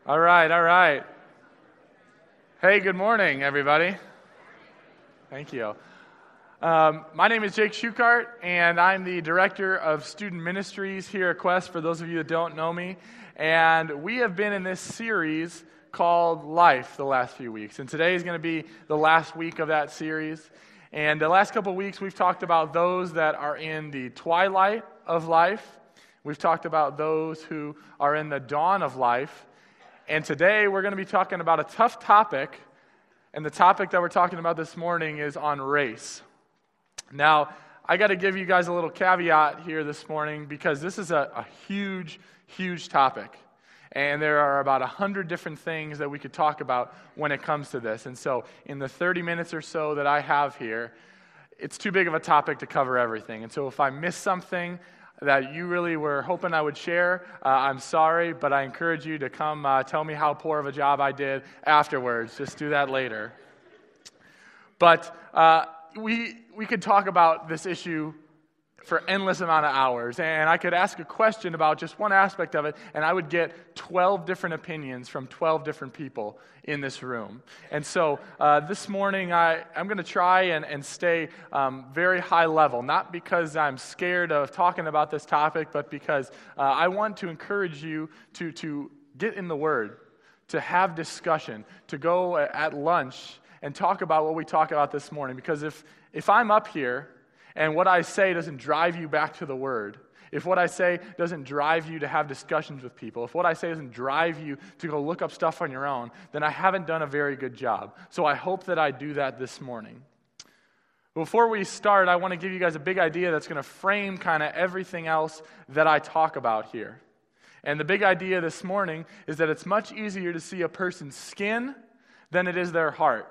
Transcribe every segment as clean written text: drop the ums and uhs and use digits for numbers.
All right. Hey, good morning, everybody. Thank you. My name is Jake Schukart, and I'm the Director of Student Ministries here at Quest, for those of you that don't know me. And we have been in this series called Life the last few weeks. And today is going to be the last week of that series. And the last couple of weeks, we've talked about those that are in the twilight of life. We've talked about those who are in the dawn of life. And today we're going to be talking about a tough topic, and the topic that we're talking about this morning is on race. Now, I got to give you guys a little caveat here this morning because this is a huge, huge topic. And there are about 100 different things that we could talk about when it comes to this. And so in the 30 minutes or so that I have here, it's too big of a topic to cover everything. And so if I miss something that you really were hoping I would share, I'm sorry, but I encourage you to come tell me how poor of a job I did afterwards. Just do that later. But we could talk about this issue for endless amount of hours, and I could ask a question about just one aspect of it, and I would get 12 different opinions from 12 different people in this room. And so this morning, I'm going to try and stay very high level, not because I'm scared of talking about this topic, but because I want to encourage you to get in the Word, to have discussion, to go at lunch and talk about what we talk about this morning. Because if I'm up here and what I say doesn't drive you back to the Word, if what I say doesn't drive you to have discussions with people, if what I say doesn't drive you to go look up stuff on your own, then I haven't done a very good job. So I hope that I do that this morning. Before we start, I want to give you guys a big idea that's going to frame kind of everything else that I talk about here. And the big idea this morning is that it's much easier to see a person's skin than it is their heart.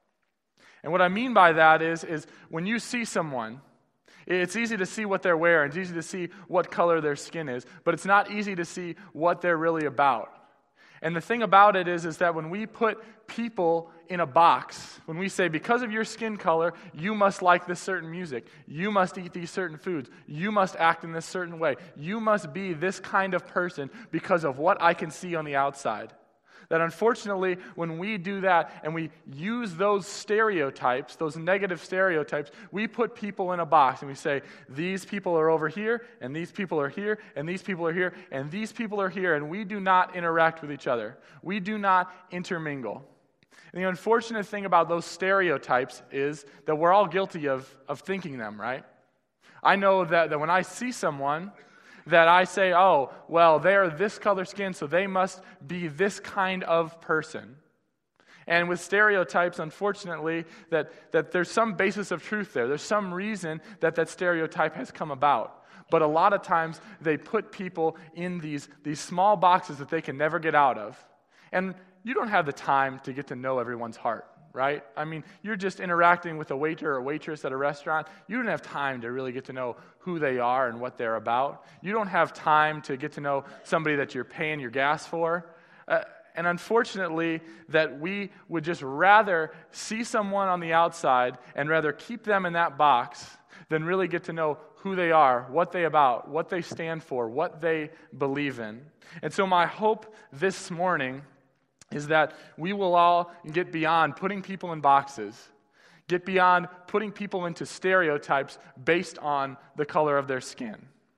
And what I mean by that is when you see someone, it's easy to see what they're wearing. It's easy to see what color their skin is. But it's not easy to see what they're really about. And the thing about it is that when we put people in a box, when we say, because of your skin color, you must like this certain music, you must eat these certain foods, you must act in this certain way, you must be this kind of person because of what I can see on the outside. That unfortunately, when we do that and we use those stereotypes, those negative stereotypes, we put people in a box and we say, these people are over here, and these people are here, and these people are here, and these people are here, and we do not interact with each other. We do not intermingle. And the unfortunate thing about those stereotypes is that we're all guilty of thinking them, right? I know that when I see someone, that I say, oh, well, they're this color skin, so they must be this kind of person. And with stereotypes, unfortunately, that there's some basis of truth there. There's some reason that stereotype has come about. But a lot of times, they put people in these small boxes that they can never get out of. And you don't have the time to get to know everyone's heart, right? I mean, you're just interacting with a waiter or waitress at a restaurant. You don't have time to really get to know who they are and what they're about. You don't have time to get to know somebody that you're paying your gas for. And unfortunately, that we would just rather see someone on the outside and rather keep them in that box than really get to know who they are, what they about, what they stand for, what they believe in. And so my hope this morning is that we will all get beyond putting people in boxes, get beyond putting people into stereotypes based on the color of their skin.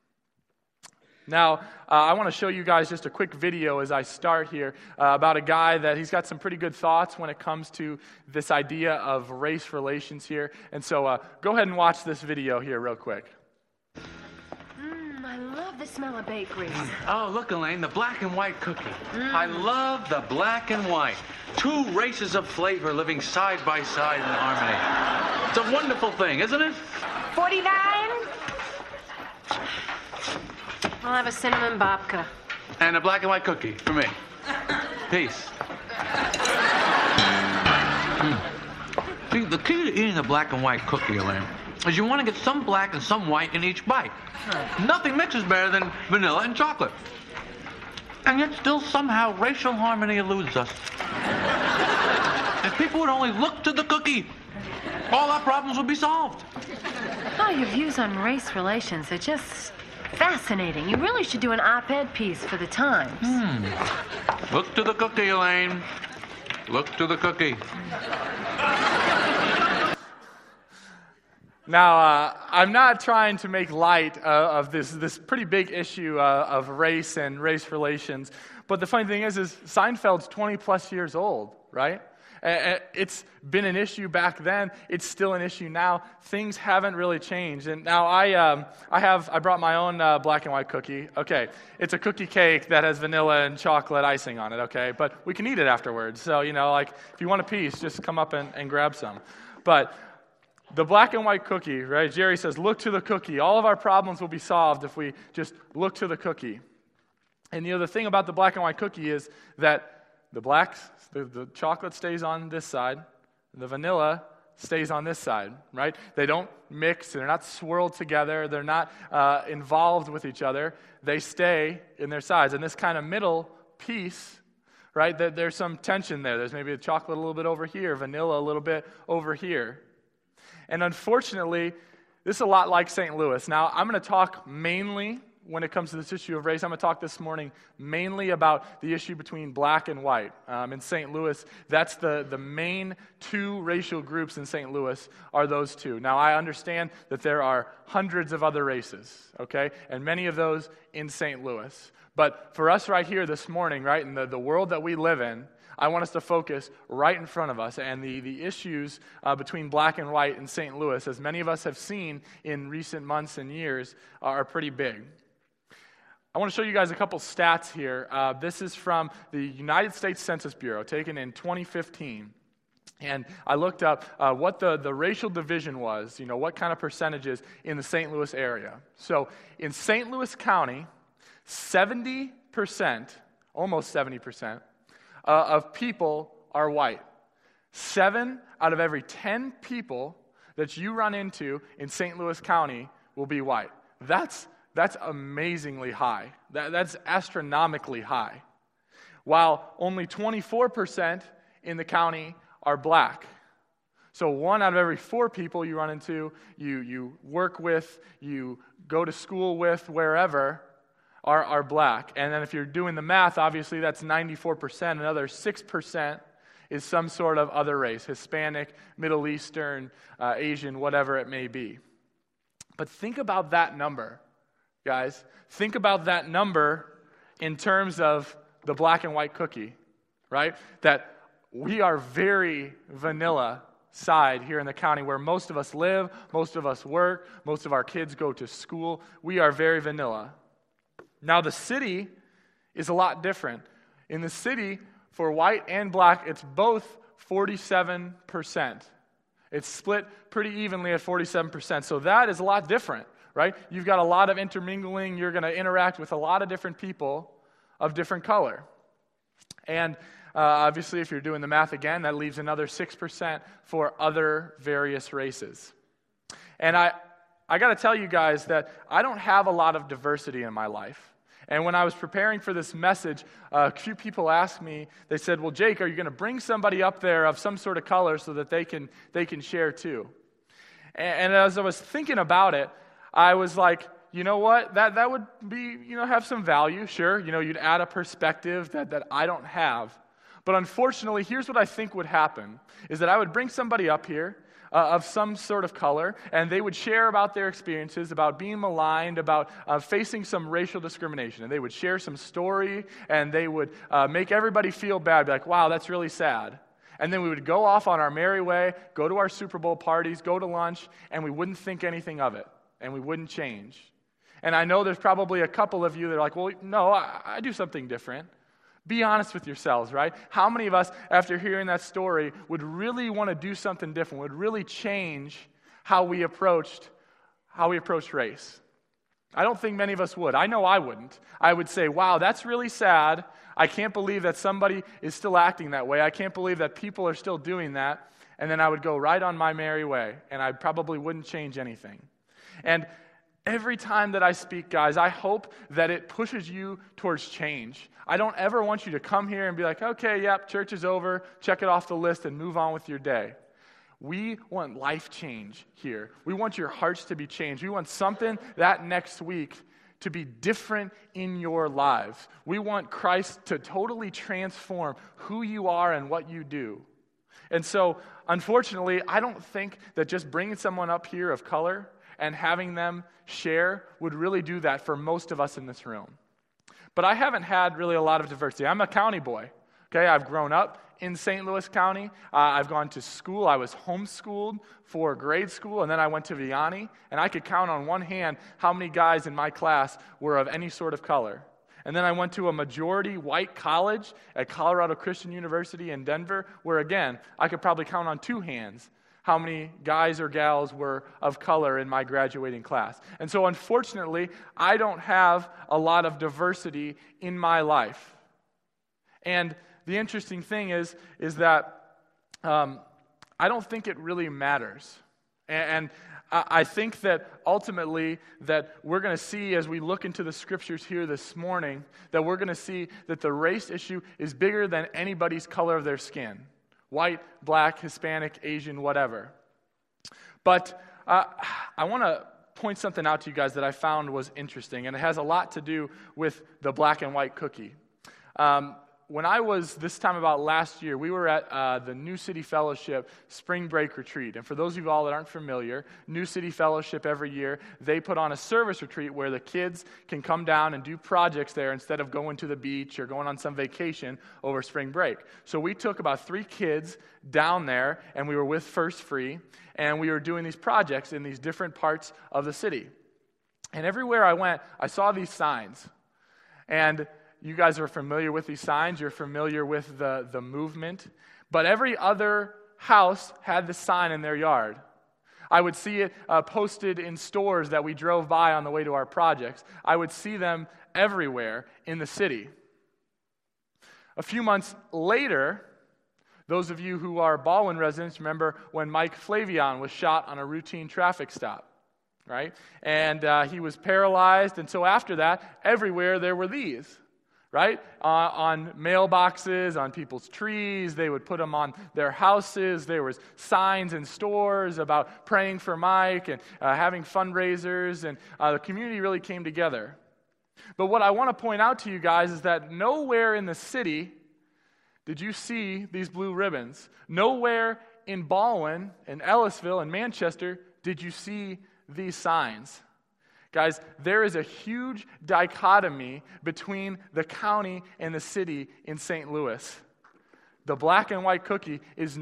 Now, I want to show you guys just a quick video as I start here about a guy that he's got some pretty good thoughts when it comes to this idea of race relations here. And so go ahead and watch this video here real quick. I love the smell of bakeries. Oh, look, Elaine, the black and white cookie. I love the black and white. Two races of flavor living side by side in harmony. It's a wonderful thing, isn't it? 49? I'll have a cinnamon babka. And a black and white cookie for me. Peace. See, the key to eating a black and white cookie, Elaine, is you want to get some black and some white in each bite. Nothing mixes better than vanilla and chocolate. And yet still somehow racial harmony eludes us. If people would only look to the cookie, all our problems would be solved. Oh, your views on race relations are just fascinating. You really should do an op-ed piece for the Times. Look to the cookie, Elaine. Look to the cookie. Now, I'm not trying to make light of this pretty big issue of race and race relations, but the funny thing is Seinfeld's 20 plus years old, right? It's been an issue back then. It's still an issue now. Things haven't really changed. And now I brought my own black and white cookie. Okay, it's a cookie cake that has vanilla and chocolate icing on it. Okay, but we can eat it afterwards. So like if you want a piece, just come up and grab some. But the black and white cookie, right? Jerry says, look to the cookie. All of our problems will be solved if we just look to the cookie. And the thing about the black and white cookie is that the chocolate stays on this side, the vanilla stays on this side, right? They don't mix, they're not swirled together, they're not involved with each other. They stay in their sides. And this kind of middle piece, right, there's some tension there. There's maybe the chocolate a little bit over here, vanilla a little bit over here. And unfortunately, this is a lot like St. Louis. Now, I'm going to talk mainly, when it comes to this issue of race, I'm going to talk this morning mainly about the issue between black and white. In St. Louis, that's the main two racial groups in St. Louis are those two. Now, I understand that there are hundreds of other races, okay, and many of those in St. Louis. But for us right here this morning, right, in the world that we live in, I want us to focus right in front of us, and the issues between black and white in St. Louis, as many of us have seen in recent months and years, are pretty big. I want to show you guys a couple stats here. This is from the United States Census Bureau, taken in 2015. And I looked up what the racial division was, what kind of percentages in the St. Louis area. So in St. Louis County, 70%, almost 70%, of people are white. 7 out of every 10 people that you run into in St. Louis County will be white. That's amazingly high. That's astronomically high. While only 24% in the county are black. So 1 out of every 4 people you run into, you work with, you go to school with, wherever, are black. And then if you're doing the math, obviously that's 94%. Another 6% is some sort of other race, Hispanic, Middle Eastern, Asian, whatever it may be. But think about that number, guys. Think about that number in terms of the black and white cookie, right? That we are very vanilla side here in the county where most of us live, most of us work, most of our kids go to school. We are very vanilla. Now, the city is a lot different. In the city, for white and black, it's both 47%. It's split pretty evenly at 47%. So that is a lot different, right? You've got a lot of intermingling. You're going to interact with a lot of different people of different color. And obviously, if you're doing the math again, that leaves another 6% for other various races. And I got to tell you guys that I don't have a lot of diversity in my life. And when I was preparing for this message, a few people asked me, they said, well, Jake, are you going to bring somebody up there of some sort of color so that they can share too? And as I was thinking about it, I was like, you know what? That would be, have some value, sure. You'd add a perspective that I don't have. But unfortunately, here's what I think would happen, is that I would bring somebody up here of some sort of color, and they would share about their experiences, about being maligned, about facing some racial discrimination. And they would share some story, and they would make everybody feel bad, be like, wow, that's really sad. And then we would go off on our merry way, go to our Super Bowl parties, go to lunch, and we wouldn't think anything of it, and we wouldn't change. And I know there's probably a couple of you that are like, well, no, I do something different. Be honest with yourselves, right? How many of us, after hearing that story, would really want to do something different, would really change how we approached race? I don't think many of us would. I know I wouldn't. I would say, wow, that's really sad. I can't believe that somebody is still acting that way. I can't believe that people are still doing that. And then I would go right on my merry way, and I probably wouldn't change anything. And every time that I speak, guys, I hope that it pushes you towards change. I don't ever want you to come here and be like, okay, yep, church is over, check it off the list and move on with your day. We want life change here. We want your hearts to be changed. We want something that next week to be different in your lives. We want Christ to totally transform who you are and what you do. And so, unfortunately, I don't think that just bringing someone up here of color and having them share would really do that for most of us in this room. But I haven't had really a lot of diversity. I'm a county boy. Okay, I've grown up in St. Louis County. I've gone to school. I was homeschooled for grade school, and then I went to Vianney, and I could count on one hand how many guys in my class were of any sort of color. And then I went to a majority white college at Colorado Christian University in Denver, where again, I could probably count on two hands how many guys or gals were of color in my graduating class. And so unfortunately, I don't have a lot of diversity in my life. And the interesting thing is that I don't think it really matters. And I think that ultimately that we're going to see as we look into the scriptures here this morning, that we're going to see that the race issue is bigger than anybody's color of their skin. White, black, Hispanic, Asian, whatever. But I want to point something out to you guys that I found was interesting, and it has a lot to do with the black and white cookie. When I was, this time about last year, we were at the New City Fellowship Spring Break Retreat. And for those of you all that aren't familiar, New City Fellowship every year, they put on a service retreat where the kids can come down and do projects there instead of going to the beach or going on some vacation over spring break. So we took about 3 kids down there, and we were with First Free, and we were doing these projects in these different parts of the city. And everywhere I went, I saw these signs. And you guys are familiar with these signs. You're familiar with the movement. But every other house had this sign in their yard. I would see it posted in stores that we drove by on the way to our projects. I would see them everywhere in the city. A few months later, those of you who are Baldwin residents remember when Mike Flavion was shot on a routine traffic stop, right? And he was paralyzed. And so after that, everywhere there were these. Right? On mailboxes, on people's trees, they would put them on their houses. There was signs in stores about praying for Mike and having fundraisers, and the community really came together. But what I want to point out to you guys is that nowhere in the city did you see these blue ribbons. Nowhere in Baldwin, in Ellisville, in Manchester, did you see these signs. Guys, there is a huge dichotomy between the county and the city in St. Louis. The black and white cookie is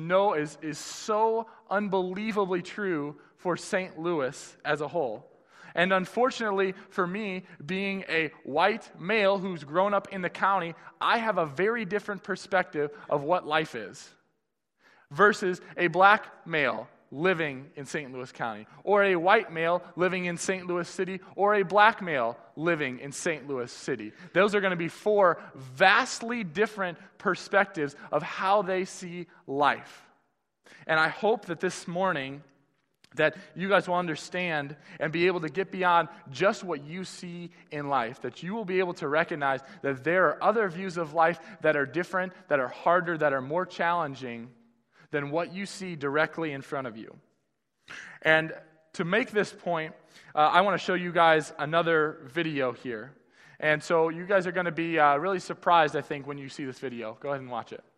so unbelievably true for St. Louis as a whole. And unfortunately for me, being a white male who's grown up in the county, I have a very different perspective of what life is versus a black male living in St. Louis County, or a white male living in St. Louis City, or a black male living in St. Louis City. Those are going to be 4 vastly different perspectives of how they see life. And I hope that this morning that you guys will understand and be able to get beyond just what you see in life, that you will be able to recognize that there are other views of life that are different, that are harder, that are more challenging than what you see directly in front of you. And to make this point, I want to show you guys another video here. And so you guys are going to be really surprised, I think, when you see this video. Go ahead and watch it.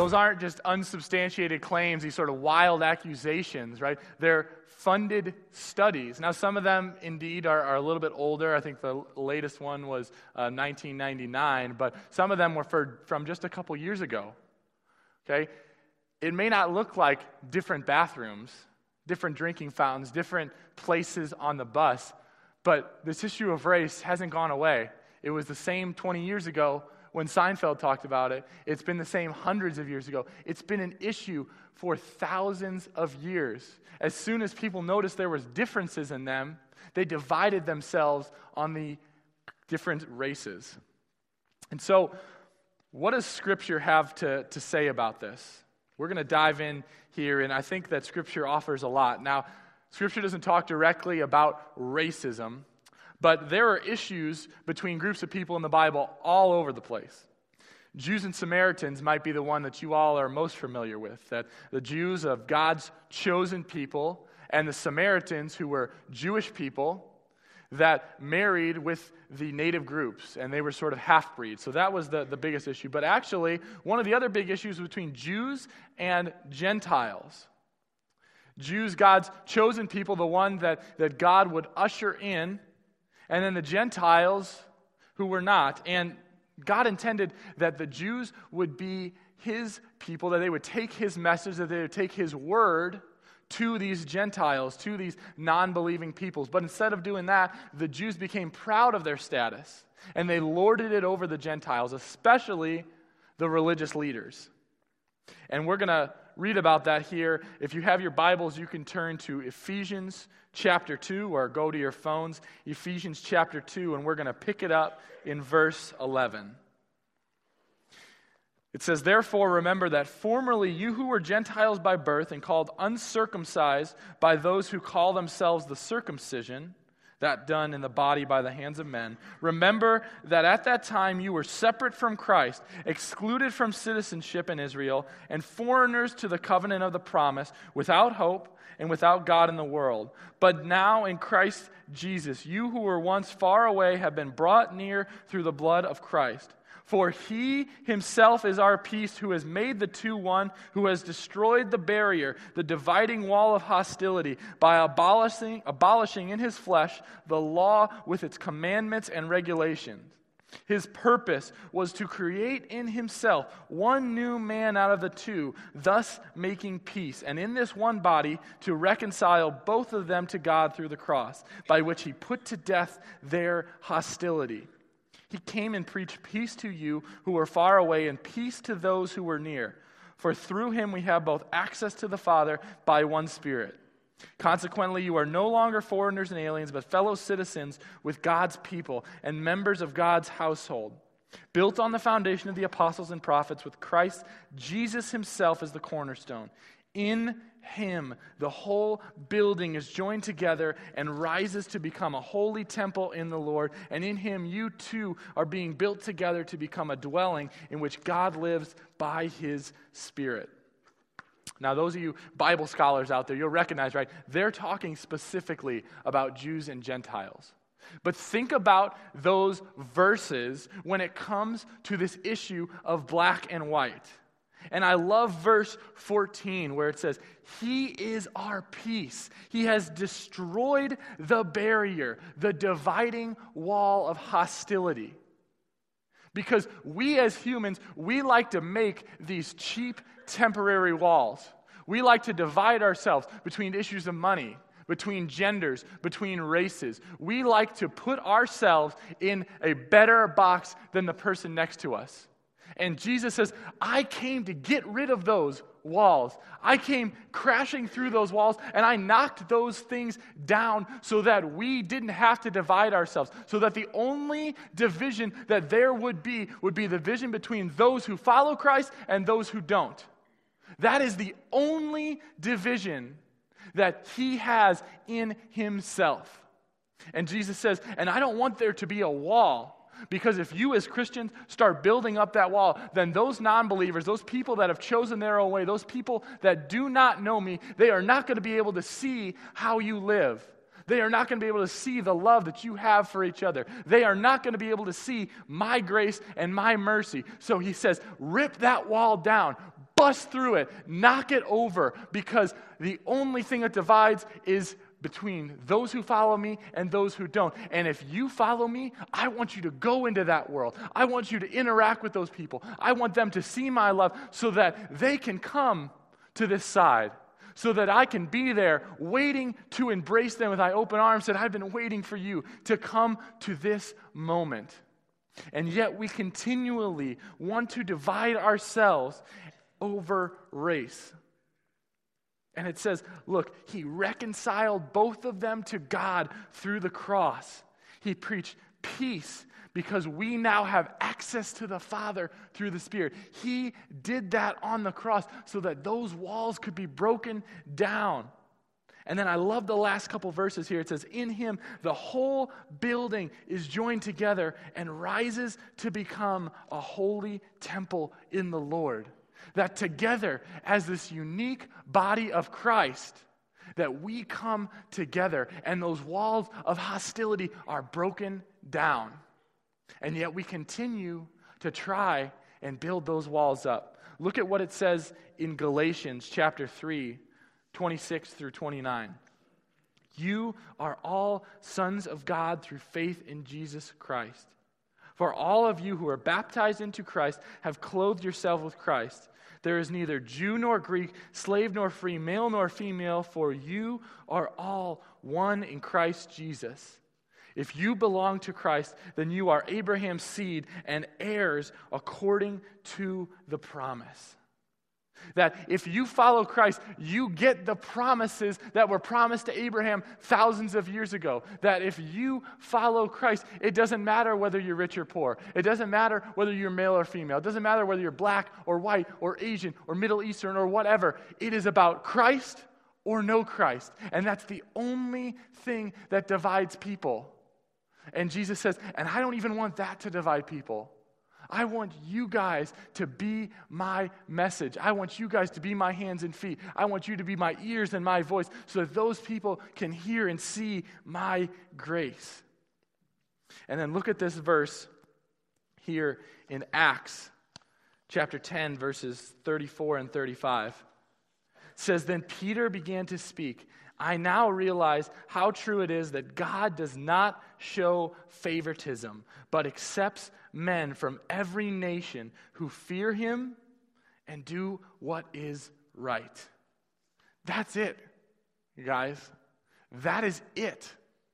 Those aren't just unsubstantiated claims, these sort of wild accusations, right? They're funded studies. Now, some of them indeed are a little bit older. I think the latest one was 1999, but some of them were from just a couple years ago. Okay? It may not look like different bathrooms, different drinking fountains, different places on the bus, but this issue of race hasn't gone away. It was the same 20 years ago when Seinfeld talked about it. It's been the same hundreds of years ago. It's been an issue for thousands of years. As soon as people noticed there was differences in them, they divided themselves on the different races. And so, what does Scripture have to say about this? We're going to dive in here, and I think that Scripture offers a lot. Now, Scripture doesn't talk directly about racism, but there are issues between groups of people in the Bible all over the place. Jews and Samaritans might be the one that you all are most familiar with, that the Jews of God's chosen people and the Samaritans, who were Jewish people, that married with the native groups, and they were sort of half-breeds. So that was the biggest issue. But actually, one of the other big issues was between Jews and Gentiles. Jews, God's chosen people, the one that God would usher in, and then the Gentiles who were not. And God intended that the Jews would be His people, that they would take His message, that they would take His word to these Gentiles, to these non-believing peoples. But instead of doing that, the Jews became proud of their status, and they lorded it over the Gentiles, especially the religious leaders. And we're going to read about that here. If you have your Bibles, you can turn to Ephesians chapter 2, or go to your phones, Ephesians chapter 2, and we're going to pick it up in verse 11. It says, "Therefore remember that formerly you who were Gentiles by birth and called uncircumcised by those who call themselves the circumcision, that done in the body by the hands of men, remember that at that time you were separate from Christ, excluded from citizenship in Israel, and foreigners to the covenant of the promise, without hope and without God in the world. But now in Christ Jesus, you who were once far away have been brought near through the blood of Christ. For He Himself is our peace, who has made the two one, who has destroyed the barrier, the dividing wall of hostility, by abolishing in His flesh the law with its commandments and regulations. His purpose was to create in Himself one new man out of the two, thus making peace, and in this one body to reconcile both of them to God through the cross, by which He put to death their hostility. He came and preached peace to you who were far away and peace to those who were near. For through Him we have both access to the Father by one Spirit. Consequently, you are no longer foreigners and aliens, but fellow citizens with God's people and members of God's household, built on the foundation of the apostles and prophets, with Christ Jesus Himself as the cornerstone. In Him, the whole building is joined together and rises to become a holy temple in the Lord. And in Him, you too are being built together to become a dwelling in which God lives by His Spirit. Now, those of you Bible scholars out there, you'll recognize, right? They're talking specifically about Jews and Gentiles. But think about those verses when it comes to this issue of black and white. And I love verse 14 where it says, He is our peace. He has destroyed the barrier, the dividing wall of hostility. Because we as humans, we like to make these cheap, temporary walls. We like to divide ourselves between issues of money, between genders, between races. We like to put ourselves in a better box than the person next to us. And Jesus says, I came to get rid of those walls. I came crashing through those walls, and I knocked those things down so that we didn't have to divide ourselves, so that the only division that there would be the division between those who follow Christ and those who don't. That is the only division that He has in Himself. And Jesus says, and I don't want there to be a wall. Because if you as Christians start building up that wall, then those non-believers, those people that have chosen their own way, those people that do not know me, they are not going to be able to see how you live. They are not going to be able to see the love that you have for each other. They are not going to be able to see my grace and my mercy. So He says, rip that wall down. bust through it, knock it over, because the only thing that divides is between those who follow me and those who don't. And if you follow me, I want you to go into that world. I want you to interact with those people. I want them to see my love so that they can come to this side, so that I can be there waiting to embrace them with my open arms, that I've been waiting for you to come to this moment. And yet we continually want to divide ourselves over race. And it says, look, he reconciled both of them to God through the cross. He preached peace because we now have access to the Father through the Spirit. He did that on the cross so that those walls could be broken down. And then I love the last couple verses here. It says, in him the whole building is joined together and rises to become a holy temple in the Lord. That together, as this unique body of Christ, that we come together and those walls of hostility are broken down. And yet we continue to try and build those walls up. Look at what it says in Galatians chapter 3, 26 through 29. You are all sons of God through faith in Jesus Christ. For all of you who are baptized into Christ have clothed yourself with Christ. There is neither Jew nor Greek, slave nor free, male nor female, for you are all one in Christ Jesus. If you belong to Christ, then you are Abraham's seed and heirs according to the promise. That if you follow Christ, you get the promises that were promised to Abraham thousands of years ago. That if you follow Christ, it doesn't matter whether you're rich or poor. It doesn't matter whether you're male or female. It doesn't matter whether you're black or white or Asian or Middle Eastern or whatever. It is about Christ or no Christ. And that's the only thing that divides people. And Jesus says, and I don't even want that to divide people. I want you guys to be my message. I want you guys to be my hands and feet. I want you to be my ears and my voice so that those people can hear and see my grace. And then look at this verse here in Acts chapter 10, verses 34 and 35. It says, then Peter began to speak. I now realize how true it is that God does not show favoritism, but accepts men from every nation who fear him and do what is right. That's it, you guys. That is it.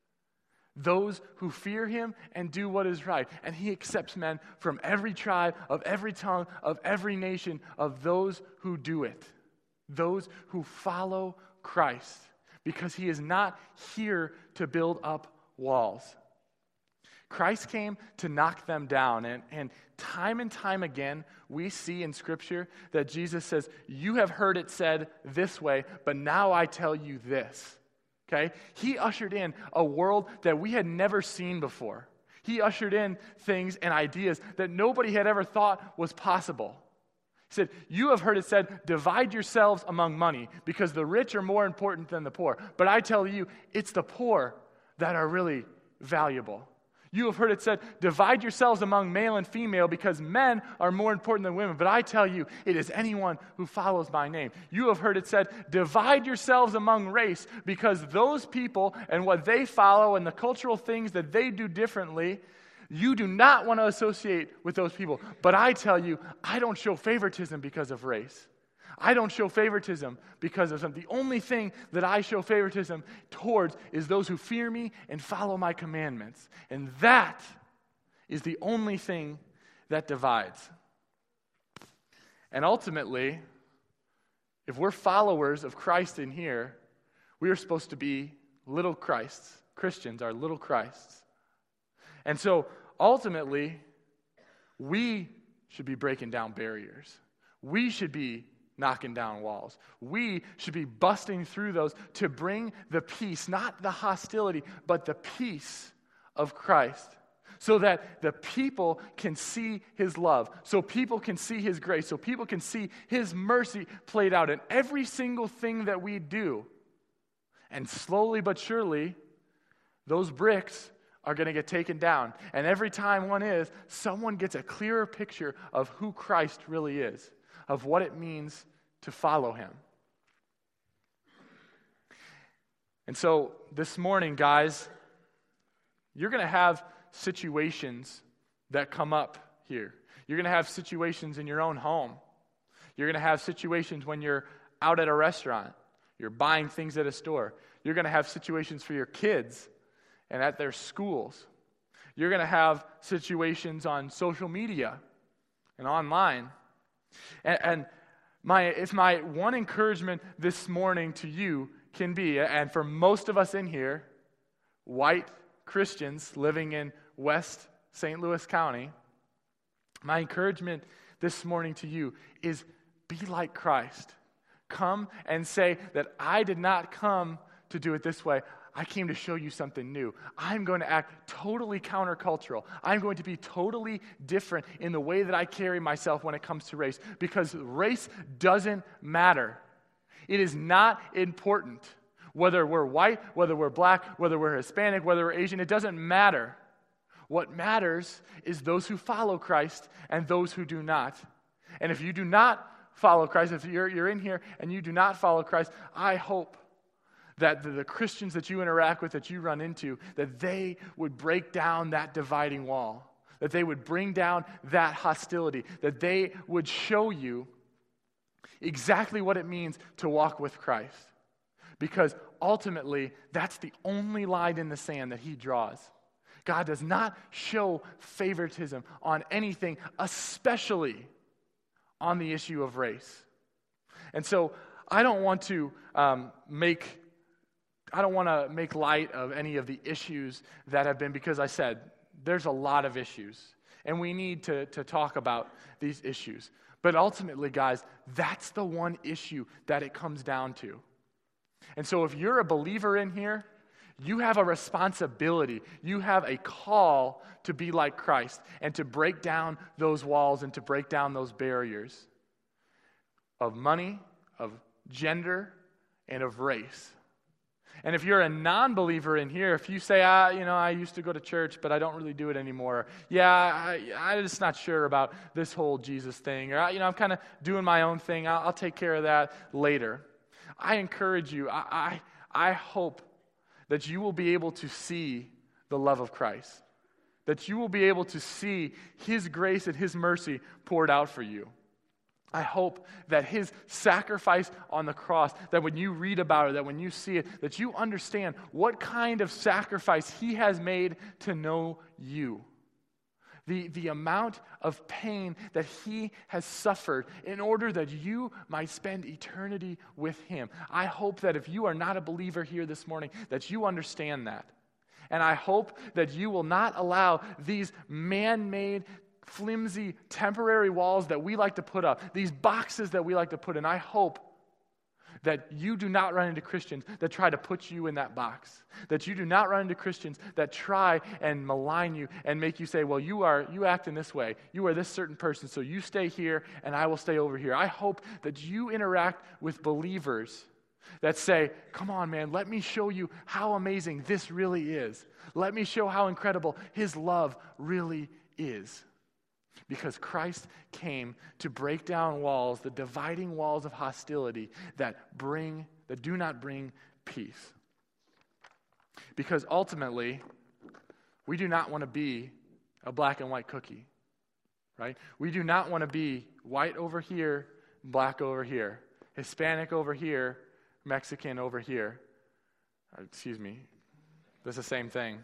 Those who fear him and do what is right. And he accepts men from every tribe, of every tongue, of every nation, of those who do it. Those who follow Christ. Because he is not here to build up walls. Christ came to knock them down. And time again, we see in Scripture that Jesus says, you have heard it said this way, but now I tell you this. Okay? He ushered in a world that we had never seen before. He ushered in things and ideas that nobody had ever thought was possible. He said, you have heard it said, divide yourselves among money, because the rich are more important than the poor. But I tell you, it's the poor that are really valuable. You have heard it said, divide yourselves among male and female, because men are more important than women. But I tell you, it is anyone who follows my name. You have heard it said, divide yourselves among race, because those people and what they follow and the cultural things that they do differently, you do not want to associate with those people. But I tell you, I don't show favoritism because of race. I don't show favoritism because of something. The only thing that I show favoritism towards is those who fear me and follow my commandments. And that is the only thing that divides. And ultimately, if we're followers of Christ in here, we are supposed to be little Christs. Christians are little Christs. And so, ultimately, we should be breaking down barriers. We should be knocking down walls. We should be busting through those to bring the peace, not the hostility, but the peace of Christ, so that the people can see his love, so people can see his grace, so people can see his mercy played out in every single thing that we do. And slowly but surely, those bricks are going to get taken down. And every time one is, someone gets a clearer picture of who Christ really is, of what it means to follow him. And so this morning, guys, you're going to have situations that come up here. You're going to have situations in your own home. You're going to have situations when you're out at a restaurant. You're buying things at a store. You're going to have situations for your kids and at their schools. You're going to have situations on social media and online. And my one encouragement this morning to you can be, and for most of us in here, white Christians living in West St. Louis County, my encouragement this morning to you is be like Christ. Come and say that I did not come to do it this way. I came to show you something new. I'm going to act totally countercultural. I'm going to be totally different in the way that I carry myself when it comes to race, because race doesn't matter. It is not important. Whether we're white, whether we're black, whether we're Hispanic, whether we're Asian, it doesn't matter. What matters is those who follow Christ and those who do not. And if you do not follow Christ, if you're in here and you do not follow Christ, I hope that the Christians that you interact with, that you run into, that they would break down that dividing wall, that they would bring down that hostility, that they would show you exactly what it means to walk with Christ. Because ultimately, that's the only line in the sand that he draws. God does not show favoritism on anything, especially on the issue of race. And so I don't want to make light of any of the issues that have been, because I said there's a lot of issues, and we need to talk about these issues. But ultimately, guys, that's the one issue that it comes down to. And so if you're a believer in here, you have a responsibility. You have a call to be like Christ and to break down those walls and to break down those barriers of money, of gender, and of race. And if you're a non-believer in here, if you say, I used to go to church, but I don't really do it anymore. I'm just not sure about this whole Jesus thing. Or, I'm kind of doing my own thing. I'll take care of that later. I encourage you, I hope that you will be able to see the love of Christ, that you will be able to see his grace and his mercy poured out for you. I hope that his sacrifice on the cross, that when you read about it, that when you see it, that you understand what kind of sacrifice he has made to know you. The amount of pain that he has suffered in order that you might spend eternity with him. I hope that if you are not a believer here this morning, that you understand that. And I hope that you will not allow these man-made, flimsy, temporary walls that we like to put up, these boxes that we like to put in. I hope that you do not run into Christians that try to put you in that box. That you do not run into Christians that try and malign you and make you say, well, you act in this way. You are this certain person, so you stay here and I will stay over here. I hope that you interact with believers that say, come on, man, let me show you how amazing this really is. Let me show how incredible his love really is. Because Christ came to break down walls, the dividing walls of hostility that do not bring peace. Because ultimately, we do not want to be a black and white cookie, right? We do not want to be white over here, black over here, Hispanic over here, Mexican over here. Excuse me, that's the same thing.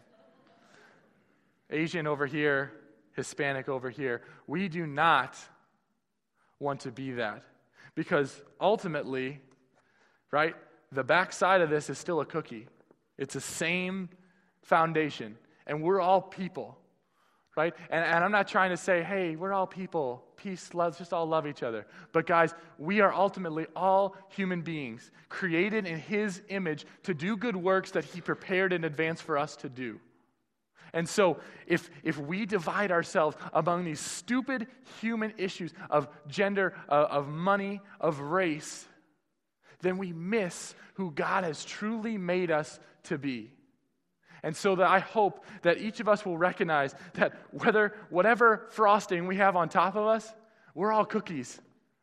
Asian over here, Hispanic over here. We do not want to be that. Because ultimately, right, the backside of this is still a cookie. It's the same foundation. And we're all people, right? And I'm not trying to say, hey, we're all people. Peace, let's just all love each other. But guys, we are ultimately all human beings, created in his image to do good works that he prepared in advance for us to do. And so if we divide ourselves among these stupid human issues of gender, of money, of race, then we miss who God has truly made us to be. And so that I hope that each of us will recognize that whatever frosting we have on top of us, we're all cookies.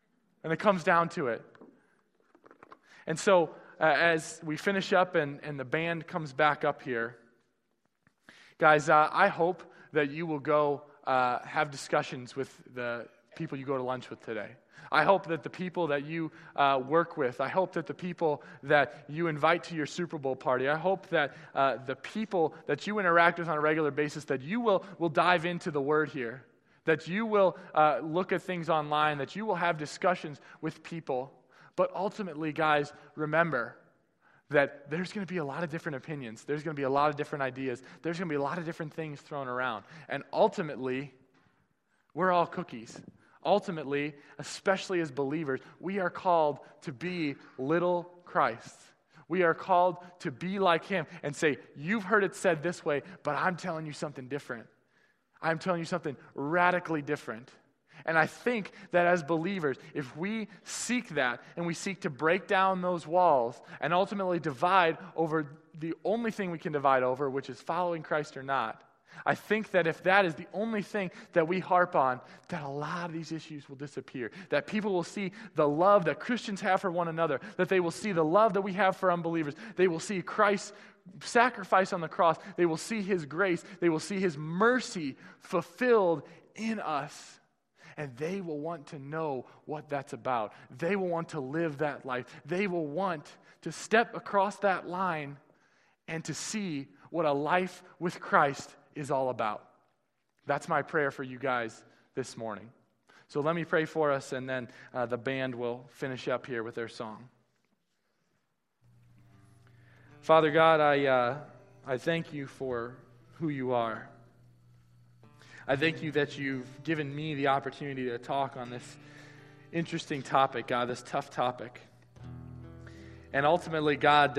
And it comes down to it. And so, as we finish up and the band comes back up here, guys, I hope that you will go have discussions with the people you go to lunch with today. I hope that the people that you work with, I hope that the people that you invite to your Super Bowl party, I hope that the people that you interact with on a regular basis, that you will dive into the Word here, that you will look at things online, that you will have discussions with people. But ultimately, guys, remember that there's going to be a lot of different opinions. There's going to be a lot of different ideas. There's going to be a lot of different things thrown around. And ultimately, we're all cookies. Ultimately, especially as believers, we are called to be little Christ. We are called to be like Him and say, you've heard it said this way, but I'm telling you something different. I'm telling you something radically different. And I think that as believers, if we seek that and we seek to break down those walls and ultimately divide over the only thing we can divide over, which is following Christ or not, I think that if that is the only thing that we harp on, that a lot of these issues will disappear. That people will see the love that Christians have for one another. That they will see the love that we have for unbelievers. They will see Christ's sacrifice on the cross. They will see His grace. They will see His mercy fulfilled in us. And they will want to know what that's about. They will want to live that life. They will want to step across that line and to see what a life with Christ is all about. That's my prayer for you guys this morning. So let me pray for us, and then the band will finish up here with their song. Father God, I thank you for who you are. I thank you that you've given me the opportunity to talk on this interesting topic, God, this tough topic. And ultimately, God,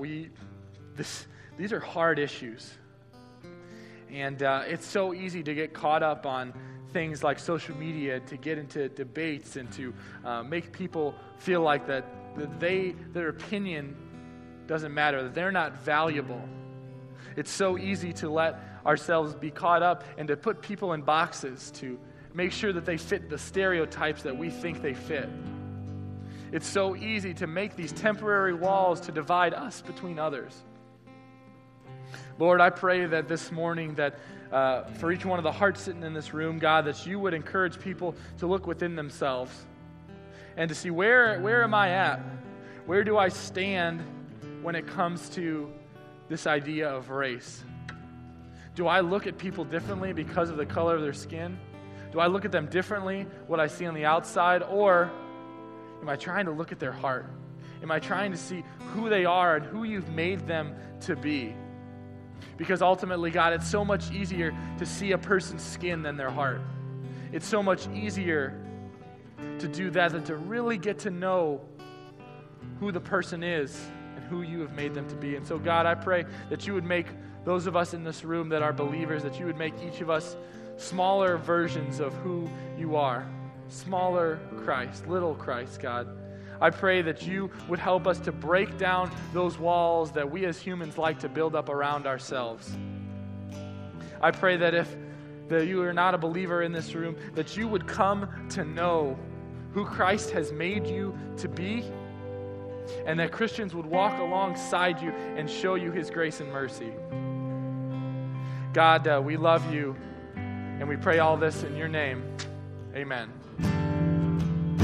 these are hard issues. And it's so easy to get caught up on things like social media, to get into debates and to make people feel like that their opinion doesn't matter, that they're not valuable. It's so easy to let ourselves be caught up and to put people in boxes to make sure that they fit the stereotypes that we think they fit. It's so easy to make these temporary walls to divide us between others. Lord, I pray that this morning that for each one of the hearts sitting in this room, God, that you would encourage people to look within themselves and to see where am I at? Where do I stand when it comes to this idea of race? Do I look at people differently because of the color of their skin? Do I look at them differently, what I see on the outside? Or am I trying to look at their heart? Am I trying to see who they are and who you've made them to be? Because ultimately, God, it's so much easier to see a person's skin than their heart. It's so much easier to do that than to really get to know who the person is and who you have made them to be. And so, God, I pray that you would make those of us in this room that are believers, that you would make each of us smaller versions of who you are. Smaller Christ, little Christ, God. I pray that you would help us to break down those walls that we as humans like to build up around ourselves. I pray that if you are not a believer in this room, that you would come to know who Christ has made you to be, and that Christians would walk alongside you and show you His grace and mercy. God, we love you, and we pray all this in your name. Amen.